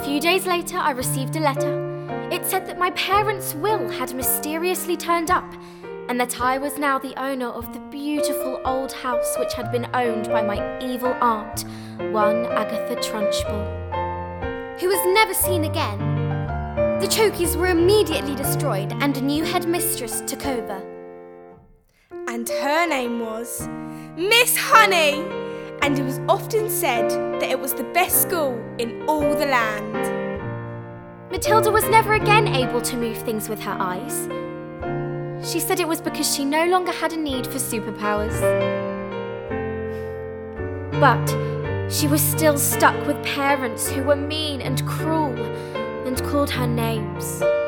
few days later, I received a letter. It said that my parents' will had mysteriously turned up and that I was now the owner of the beautiful old house which had been owned by my evil aunt, one Agatha Trunchbull, who was never seen again. The Chokies were immediately destroyed and a new headmistress took over. And her name was Miss Honey, and it was often said that it was the best school in all the land. Matilda was never again able to move things with her eyes. She said it was because she no longer had a need for superpowers. But she was still stuck with parents who were mean and cruel and called her names.